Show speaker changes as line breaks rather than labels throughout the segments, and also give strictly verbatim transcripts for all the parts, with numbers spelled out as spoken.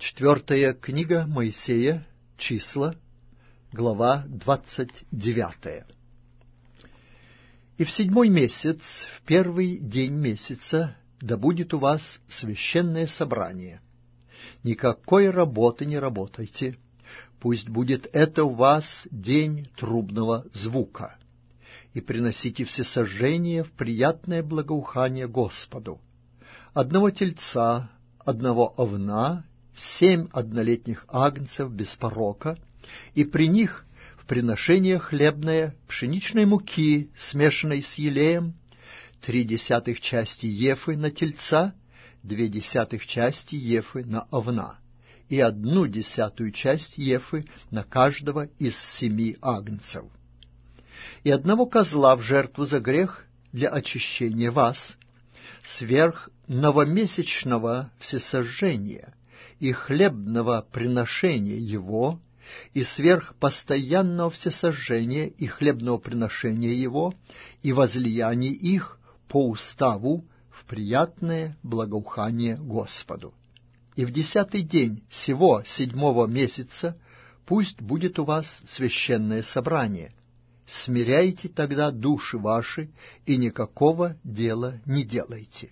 Четвертая книга Моисея, Числа, глава двадцать девятая. «И в седьмой месяц, в первый день месяца, да будет у вас священное собрание. Никакой работы не работайте, пусть будет это у вас день трубного звука. И приносите всесожжение в приятное благоухание Господу. Одного тельца, одного овна, семь однолетних агнцев без порока, и при них в приношение хлебное пшеничной муки, смешанной с елеем, три десятых части ефы на тельца, две десятых части ефы на овна, и одну десятую часть ефы на каждого из семи агнцев. И одного козла в жертву за грех для очищения вас, сверх новомесячного всесожжения и хлебного приношения его, и сверх постоянного всесожжения и хлебного приношения его, и возлияний их по уставу в приятное благоухание Господу. И в десятый день сего седьмого месяца пусть будет у вас священное собрание. Смиряйте тогда души ваши, и никакого дела не делайте.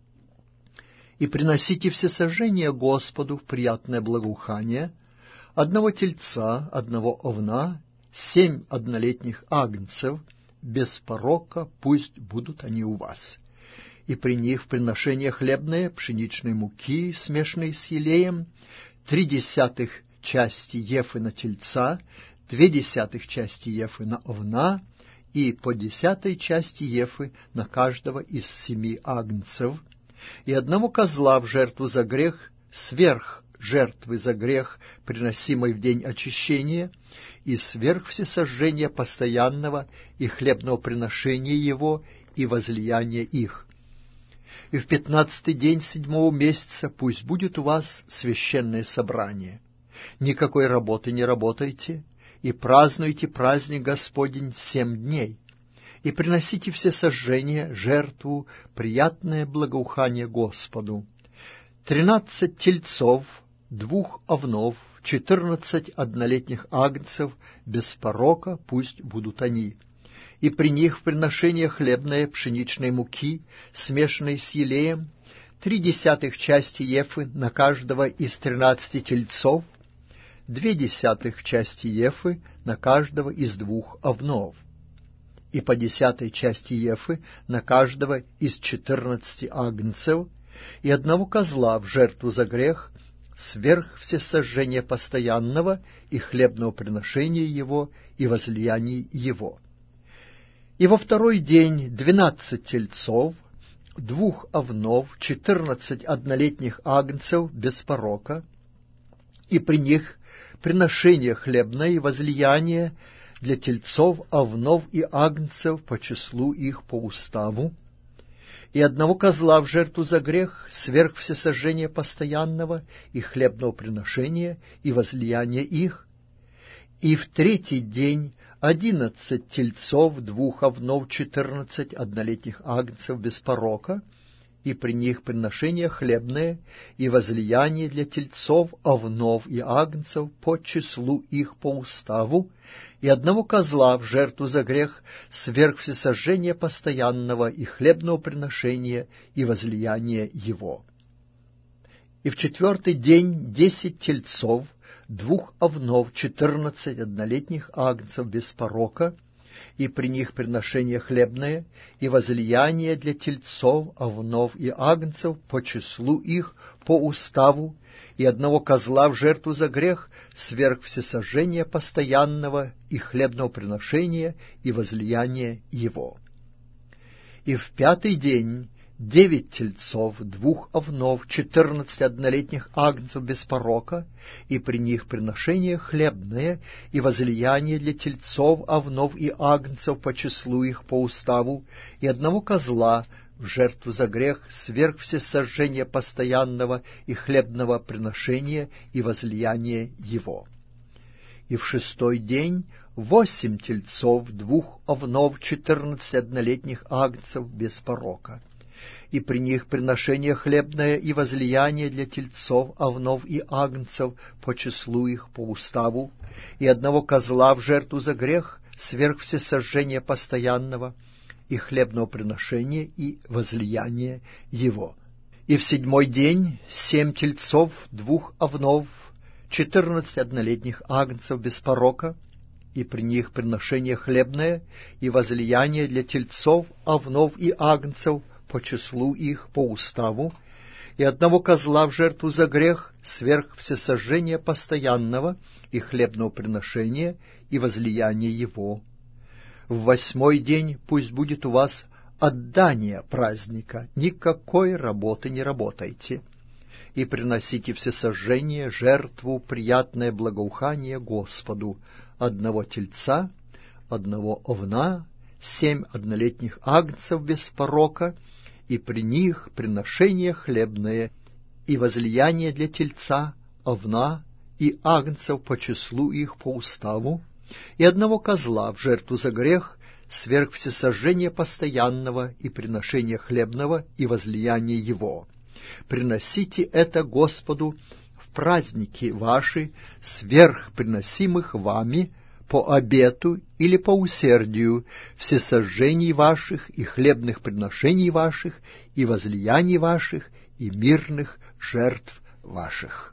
И приносите всесожжение Господу в приятное благоухание, одного тельца, одного овна, семь однолетних агнцев, без порока пусть будут они у вас. И при них в приношение хлебное пшеничной муки, смешанной с елеем, три десятых части ефы на тельца, две десятых части ефы на овна, и по десятой части ефы на каждого из семи агнцев, и одного козла в жертву за грех, сверх жертвы за грех, приносимой в день очищения, и сверх всесожжения постоянного и хлебного приношения его и возлияния их. И в пятнадцатый день седьмого месяца пусть будет у вас священное собрание. Никакой работы не работайте, и празднуйте праздник Господень семь дней. И приносите все сожжения, жертву, приятное благоухание Господу. Тринадцать тельцов, двух овнов, четырнадцать однолетних агнцев, без порока пусть будут они. И при них в приношение хлебное пшеничной муки, смешанной с елеем, три десятых части ефы на каждого из тринадцати тельцов, две десятых части ефы на каждого из двух овнов, и по десятой части ефы на каждого из четырнадцати агнцев, и одного козла в жертву за грех, сверх всесожжения постоянного и хлебного приношения его и возлияний его. И во второй день двенадцать тельцов, двух овнов, четырнадцать однолетних агнцев без порока, и при них приношение хлебное и возлияние для тельцов, овнов и агнцев по числу их по уставу, и одного козла в жертву за грех, сверх всесожжения постоянного и хлебного приношения и возлияния их, и в третий день одиннадцать тельцов, двух овнов, четырнадцать однолетних агнцев без порока, и при них приношение хлебное и возлияние для тельцов, овнов и агнцев по числу их по уставу, и одного козла в жертву за грех, сверх всесожжения постоянного и хлебного приношения и возлияния его. И в четвертый день десять тельцов, двух овнов, четырнадцать однолетних агнцев без порока, и при них приношение хлебное и возлияние для тельцов, овнов и агнцев по числу их по уставу, и одного козла в жертву за грех, сверх всесожжения постоянного и хлебного приношения и возлияния его. И в пятый день девять тельцов, двух овнов, четырнадцать однолетних агнцев без порока, и при них приношение хлебное и возлияние для тельцов, овнов и агнцев по числу их по уставу, и одного козла в жертву за грех, сверх всесожжения постоянного и хлебного приношения и возлияния его. И в шестой день восемь тельцов, двух овнов, четырнадцать однолетних агнцев без порока, и при них приношение хлебное и возлияние для тельцов, овнов и агнцев по числу их, по уставу, и одного козла в жертву за грех, сверх всесожжения постоянного, и хлебного приношения и возлияния его. И в седьмой день семь тельцов, двух овнов, четырнадцать однолетних агнцев без порока, и при них приношение хлебное и возлияние для тельцов, овнов и агнцев по числу их, по уставу, и одного козла в жертву за грех, сверх всесожжения постоянного, и хлебного приношения и возлияния его. В восьмой день пусть будет у вас отдание праздника, никакой работы не работайте, и приносите всесожжение, жертву, приятное благоухание Господу, одного тельца, одного овна, семь однолетних агнцев без порока, и при них приношение хлебное и возлияние для тельца, овна и агнцев по числу их, по уставу, и одного козла в жертву за грех, сверх всесожжения постоянного и приношения хлебного и возлияния его. Приносите это Господу в праздники ваши, сверх приносимых вами по обету или по усердию, всесожжений ваших и хлебных приношений ваших и возлияний ваших и мирных жертв ваших.